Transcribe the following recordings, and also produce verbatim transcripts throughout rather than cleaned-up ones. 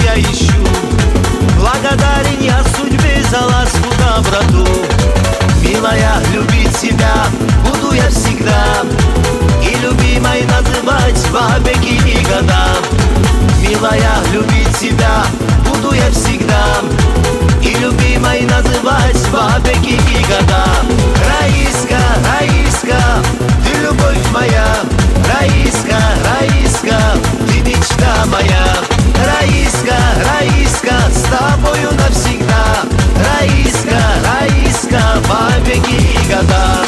тебя ищу. Благодарен я судьбе за ласку, доброту. Милая, любить тебя буду я всегда, и любимой называть во веки и года. Милая, любить тебя буду я всегда, и любимой называть во веки и года. Раиска, Раиска, ты любовь моя. Раиска, Раиска, ты мечта моя. Раиска, Раиска, с тобою навсегда. Раиска, Раиска, во веки и года.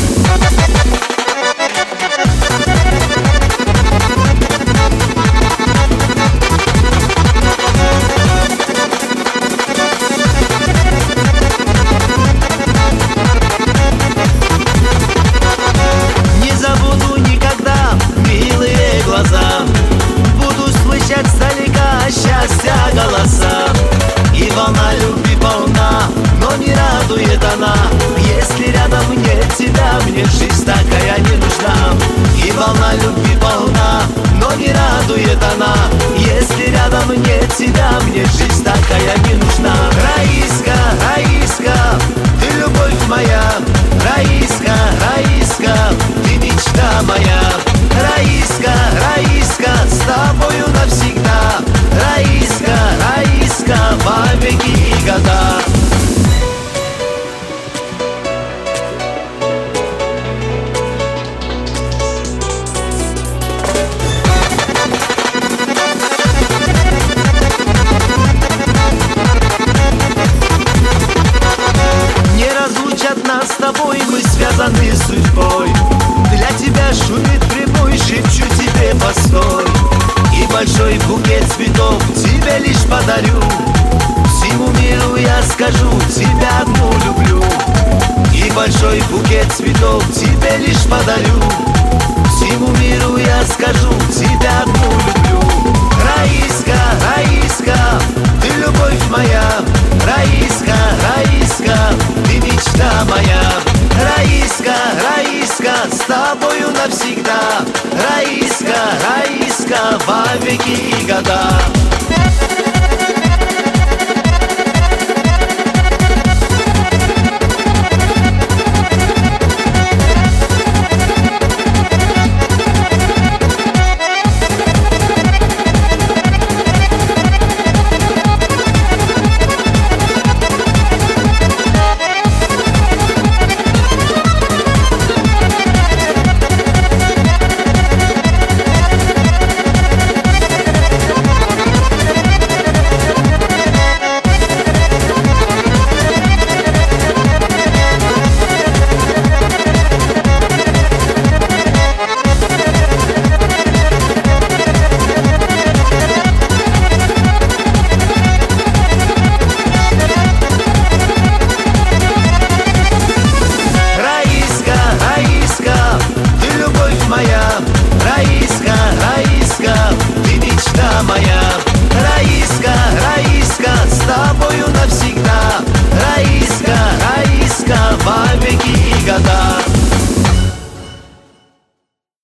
Не забуду никогда милые глаза, буду слышать сдалека счастья голоса. И волна любви полна, но не радует она. Если рядом нет тебя, мне жизнь такая не нужна. И волна любви полна, но не радует она. Если рядом нет тебя, мне жизнь такая не нужна. Раиска, Раиска, ты любовь моя. Раиска, Раиска, ты мечта моя. Раиска, Раиска, с тобою навсегда. Раиска, Раиска, во веки и года. Не разлучат нас с тобой, мы связаны судьбой. Для тебя шумит прибой, шепчу тебе постой. И большой букет цветов тебе лишь подарю. Всему миру я скажу, тебя одну люблю. И большой букет цветов тебе лишь подарю. Всему миру я скажу, тебя одну люблю. Раиска, Раиска, ты любовь моя. Раиска, Раиска, ты мечта моя. Раиска, Раиска, с тобою навсегда. Раиска, Раиска, во веки и года.